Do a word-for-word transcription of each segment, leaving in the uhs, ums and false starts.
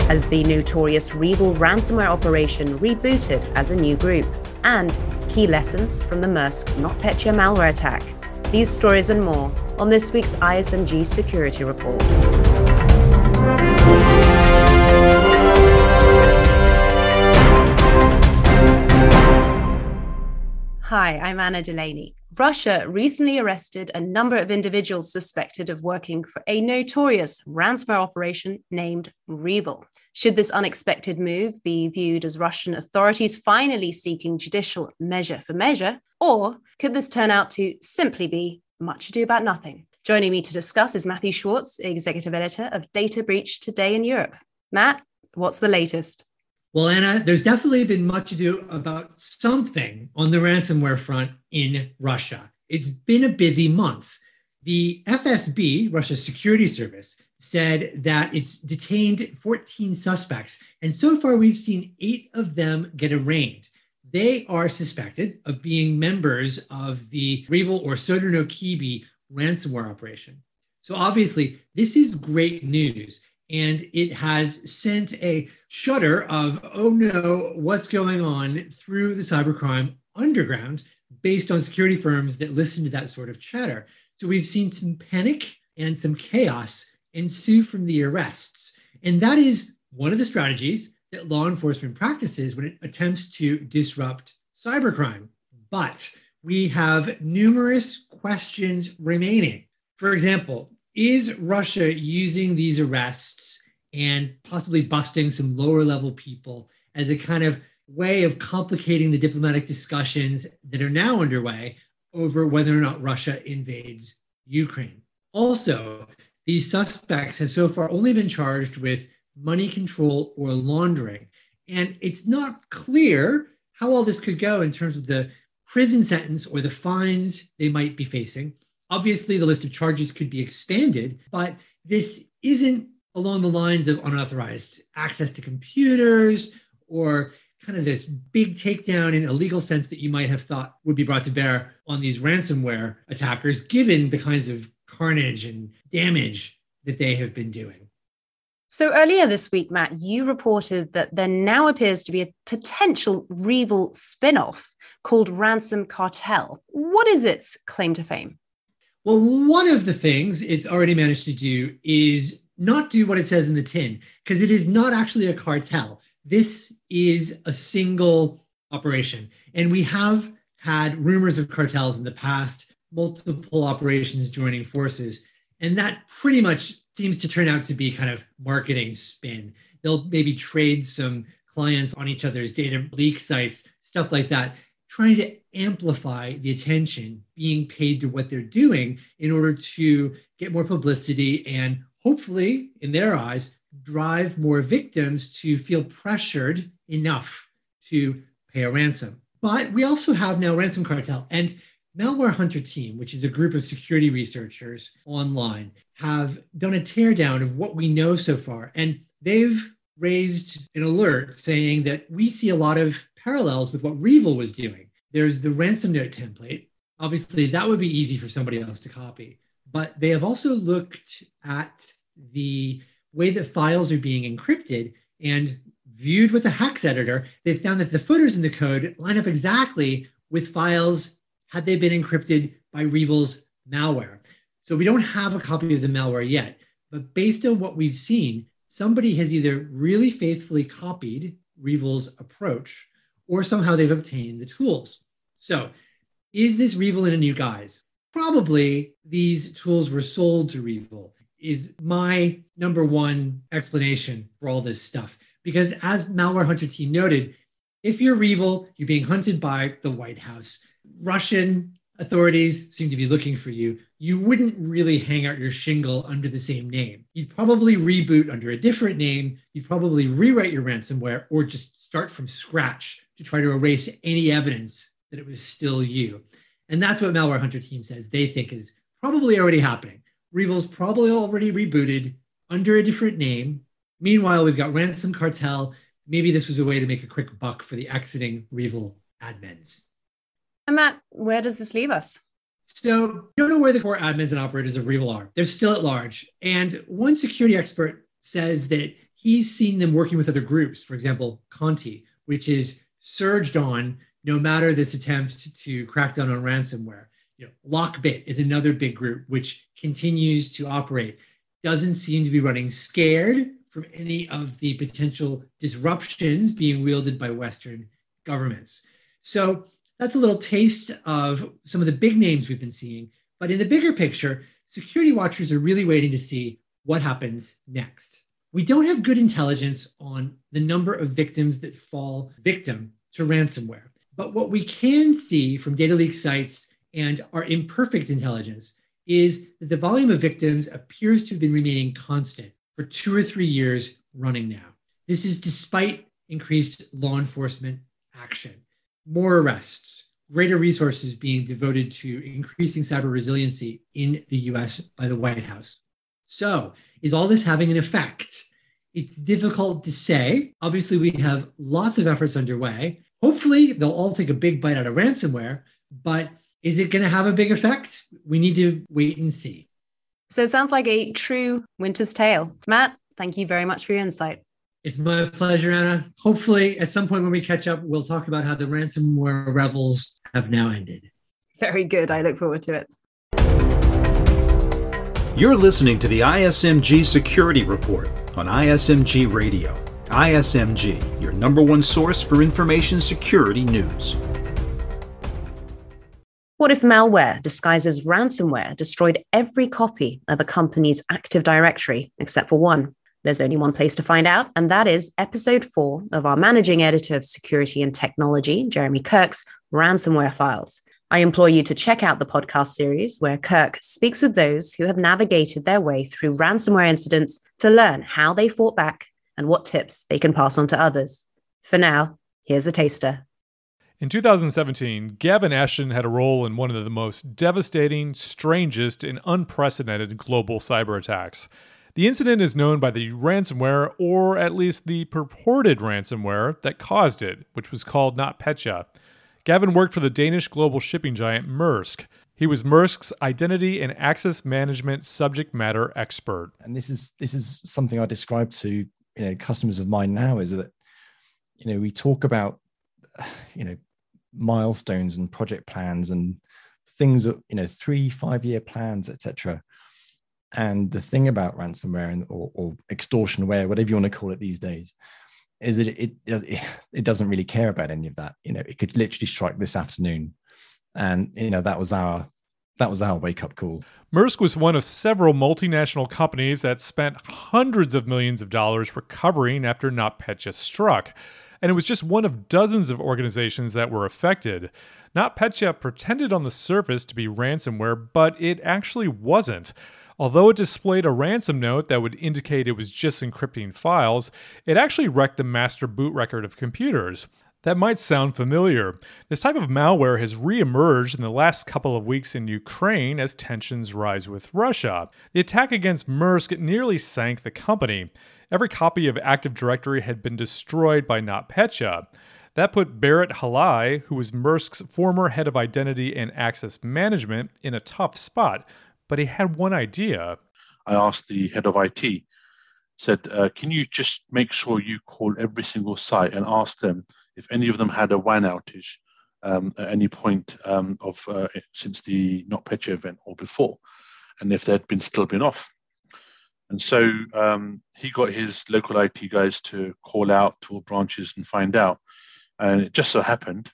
as the notorious REvil ransomware operation rebooted as a new group, and key lessons from the Maersk NotPetya malware attack. These stories and more on this week's I S M G Security Report. Hi, I'm Anna Delaney. Russia recently arrested a number of individuals suspected of working for a notorious ransomware operation named REvil. Should this unexpected move be viewed as Russian authorities finally seeking judicial measure for measure, or could this turn out to simply be much ado about nothing? Joining me to discuss is Matthew Schwartz, Executive Editor of Data Breach Today in Europe. Matt, what's the latest? Well, Anna, there's definitely been much ado about something on the ransomware front in Russia. It's been a busy month. The F S B, Russia's security service, said that it's detained fourteen suspects, and so far we've seen eight of them get arraigned. They are suspected of being members of the REvil or Sodinokibi ransomware operation. So obviously, this is great news. And it has sent a shudder of, oh no, what's going on through the cybercrime underground based on security firms that listen to that sort of chatter. So we've seen some panic and some chaos ensue from the arrests. And that is one of the strategies that law enforcement practices when it attempts to disrupt cybercrime. But we have numerous questions remaining. For example, is Russia using these arrests and possibly busting some lower level people as a kind of way of complicating the diplomatic discussions that are now underway over whether or not Russia invades Ukraine? Also, these suspects have so far only been charged with money control or laundering. And it's not clear how all this could go in terms of the prison sentence or the fines they might be facing. Obviously, the list of charges could be expanded, but this isn't along the lines of unauthorized access to computers or kind of this big takedown in a legal sense that you might have thought would be brought to bear on these ransomware attackers, given the kinds of carnage and damage that they have been doing. So earlier this week, Matt, you reported that there now appears to be a potential REvil spin-off called Ransom Cartel. What is its claim to fame? Well, one of the things it's already managed to do is not do what it says in the tin, because it is not actually a cartel. This is a single operation. And we have had rumors of cartels in the past, multiple operations joining forces. And that pretty much seems to turn out to be kind of marketing spin. They'll maybe trade some clients on each other's data leak sites, stuff like that, trying to amplify the attention being paid to what they're doing in order to get more publicity and hopefully, in their eyes, drive more victims to feel pressured enough to pay a ransom. But we also have now Ransom Cartel and Malware Hunter Team, which is a group of security researchers online, have done a teardown of what we know so far. And they've raised an alert saying that we see a lot of parallels with what REvil was doing. There's the ransom note template. Obviously, that would be easy for somebody else to copy. But they have also looked at the way that files are being encrypted and viewed with the hex editor. They found that the footers in the code line up exactly with files had they been encrypted by REvil's malware. So we don't have a copy of the malware yet. But based on what we've seen, somebody has either really faithfully copied REvil's approach or somehow they've obtained the tools. So is this REvil in a new guise? Probably these tools were sold to REvil is my number one explanation for all this stuff. Because as Malware Hunter Team noted, if you're REvil, you're being hunted by the White House. Russian authorities seem to be looking for you. You wouldn't really hang out your shingle under the same name. You'd probably reboot under a different name. You'd probably rewrite your ransomware or just start from scratch to try to erase any evidence that it was still you. And that's what Malware Hunter Team says they think is probably already happening. REvil's probably already rebooted under a different name. Meanwhile, we've got Ransom Cartel. Maybe this was a way to make a quick buck for the exiting REvil admins. And Matt, where does this leave us? So don't know where the core admins and operators of REvil are. They're still at large. And one security expert says that he's seen them working with other groups, for example, Conti, which is surged on no matter this attempt to crack down on ransomware. You know, Lockbit is another big group which continues to operate, doesn't seem to be running scared from any of the potential disruptions being wielded by Western governments. So that's a little taste of some of the big names we've been seeing. But in the bigger picture, security watchers are really waiting to see what happens next. We don't have good intelligence on the number of victims that fall victim to ransomware. But what we can see from data leak sites and our imperfect intelligence is that the volume of victims appears to have been remaining constant for two or three years running now. This is despite increased law enforcement action, more arrests, greater resources being devoted to increasing cyber resiliency in the U S by the White House. So, is all this having an effect? It's difficult to say. Obviously, we have lots of efforts underway. Hopefully, they'll all take a big bite out of ransomware, but is it going to have a big effect? We need to wait and see. So it sounds like a true winter's tale. Matt, thank you very much for your insight. It's my pleasure, Anna. Hopefully, at some point when we catch up, we'll talk about how the ransomware revels have now ended. Very good. I look forward to it. You're listening to the I S M G Security Report on I S M G Radio. I S M G, your number one source for information security news. What if malware disguised as ransomware destroyed every copy of a company's Active Directory except for one? There's only one place to find out, and that is episode four of our managing editor of security and technology, Jeremy Kirk's Ransomware Files. I implore you to check out the podcast series where Kirk speaks with those who have navigated their way through ransomware incidents to learn how they fought back and what tips they can pass on to others. For now, here's a taster. In two thousand seventeen, Gavin Ashton had a role in one of the most devastating, strangest, and unprecedented global cyber attacks. The incident is known by the ransomware, or at least the purported ransomware, that caused it, which was called NotPetya. Gavin worked for the Danish global shipping giant Maersk. He was Maersk's identity and access management subject matter expert. And this is this is something I describe to you know customers of mine now, is that you know we talk about you know milestones and project plans and things that you know three, five year plans, et cetera. And the thing about ransomware and or, or extortionware, whatever you want to call it these days, is that it, it it doesn't really care about any of that. You know, it could literally strike this afternoon, and you know that was our that was our wake up call. Maersk was one of several multinational companies that spent hundreds of millions of dollars recovering after NotPetya struck, and it was just one of dozens of organizations that were affected. NotPetya pretended on the surface to be ransomware, but it actually wasn't. Although it displayed a ransom note that would indicate it was just encrypting files, it actually wrecked the master boot record of computers. That might sound familiar. This type of malware has re-emerged in the last couple of weeks in Ukraine as tensions rise with Russia. The attack against Maersk nearly sank the company. Every copy of Active Directory had been destroyed by NotPetya. That put Berit Halai, who was Maersk's former head of identity and access management, in a tough spot. But he had one idea. I asked the head of I T, said, uh, can you just make sure you call every single site and ask them if any of them had a W A N outage um, at any point um, of uh, since the NotPetya event or before, and if they'd been still been off. And so um, he got his local I T guys to call out to all branches and find out. And it just so happened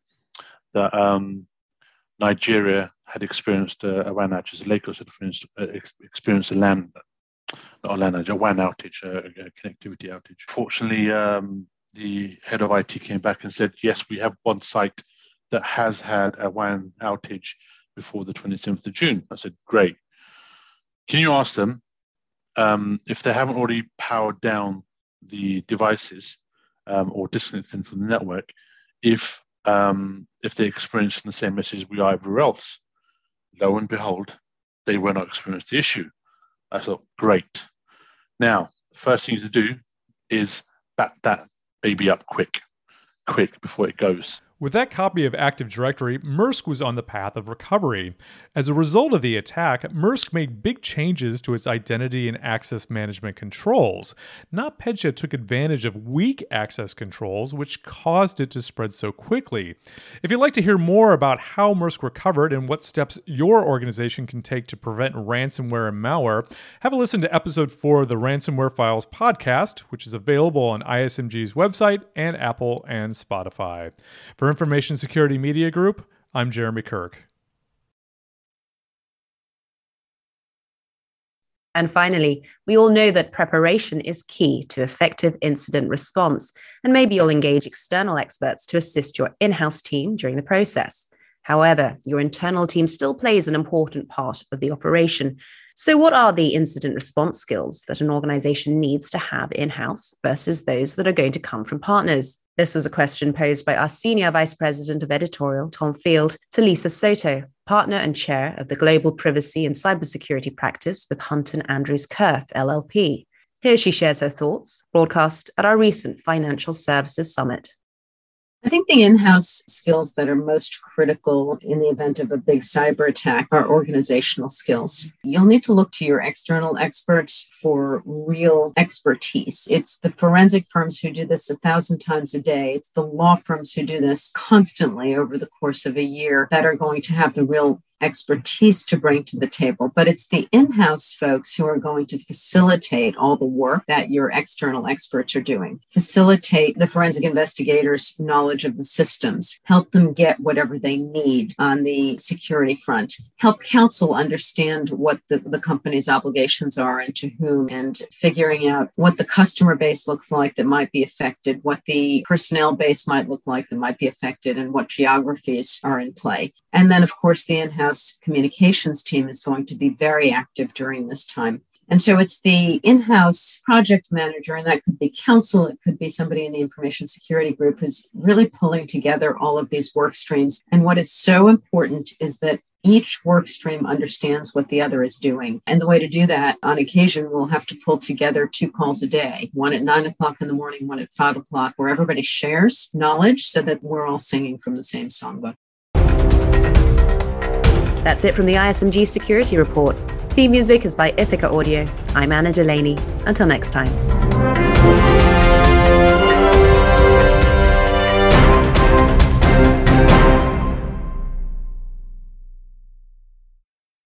that um, Nigeria had experienced a, a W A N outage, Lagos had experienced, uh, experienced a LAN, not a LAN outage, a W A N outage, a, a connectivity outage. Fortunately, um, the head of I T came back and said, yes, we have one site that has had a W A N outage before the twenty-seventh of June. I said, great. Can you ask them um, if they haven't already powered down the devices um, or disconnected them from the network, if um, if they experienced the same message we are everywhere else? Lo and behold, they were not experiencing the issue. I thought, great. Now, the first thing to do is back that baby up quick, quick before it goes. With that copy of Active Directory, Maersk was on the path of recovery. As a result of the attack, Maersk made big changes to its identity and access management controls. NotPetya took advantage of weak access controls, which caused it to spread so quickly. If you'd like to hear more about how Maersk recovered and what steps your organization can take to prevent ransomware and malware, have a listen to episode four of the Ransomware Files podcast, which is available on I S M G's website and Apple and Spotify. For Information Security Media Group, I'm Jeremy Kirk. And finally, we all know that preparation is key to effective incident response, and maybe you'll engage external experts to assist your in-house team during the process. However, your internal team still plays an important part of the operation. So what are the incident response skills that an organization needs to have in-house versus those that are going to come from partners? This was a question posed by our Senior Vice President of Editorial, Tom Field, to Lisa Soto, Partner and Chair of the Global Privacy and Cybersecurity Practice with Hunt and Andrews Kurth, L L P. Here she shares her thoughts, broadcast at our recent Financial Services Summit. I think the in-house skills that are most critical in the event of a big cyber attack are organizational skills. You'll need to look to your external experts for real expertise. It's the forensic firms who do this a thousand times a day. It's the law firms who do this constantly over the course of a year that are going to have the real expertise to bring to the table, but it's the in-house folks who are going to facilitate all the work that your external experts are doing, facilitate the forensic investigators' knowledge of the systems, help them get whatever they need on the security front, help counsel understand what the, the company's obligations are and to whom, and figuring out what the customer base looks like that might be affected, what the personnel base might look like that might be affected, and what geographies are in play. And then, of course, the in-house communications team is going to be very active during this time. And so it's the in-house project manager, and that could be counsel, it could be somebody in the information security group who's really pulling together all of these work streams. And what is so important is that each work stream understands what the other is doing. And the way to do that, on occasion, we'll have to pull together two calls a day, one at nine o'clock in the morning, one at five o'clock, where everybody shares knowledge so that we're all singing from the same songbook. That's it from the I S M G Security Report. Theme music is by Ithaca Audio. I'm Anna Delaney. Until next time.